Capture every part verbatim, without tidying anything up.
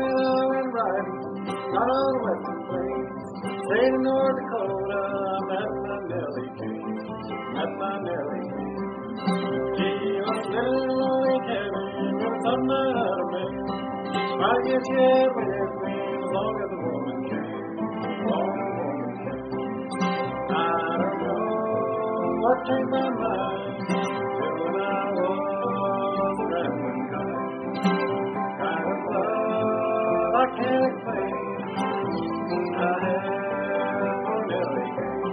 willow and riding out on the western plains. State of North Dakota, met my Nellie Kane, met my Nellie Kane. She was living in a lonely cabin with something out of man. Try to get shit with me as long as the woman can, as long as the woman can. I don't know what changed my mind till when I was a rambling guy. Kind of love I can't explain. I had for Nellie Kane.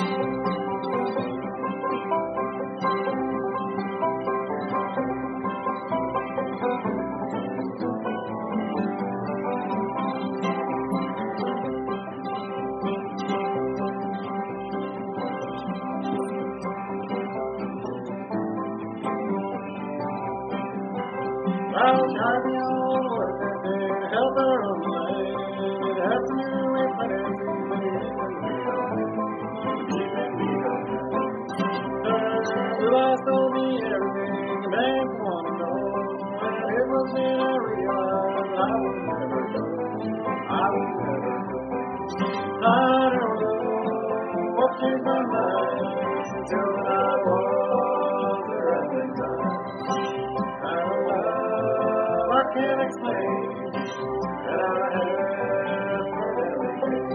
I was driving all the work that day to help her on the lane. It had to do with financing, but it even beat on me. Even beat on me. Her eyes told me everything a man could want to know. And it was then I realized I would never go. I would never go. I don't know what changed my mind until I was a rambling time. I can't explain that I have for Nellie Kane.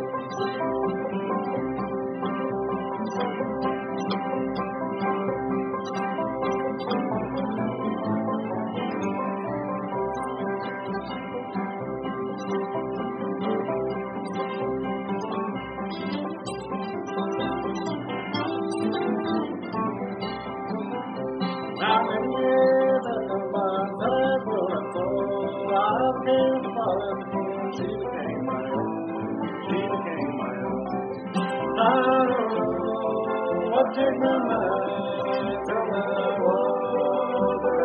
How many years have gone by since I grew up so I became the father before she became my own. She became my own. I don't know what changed my mind till I was a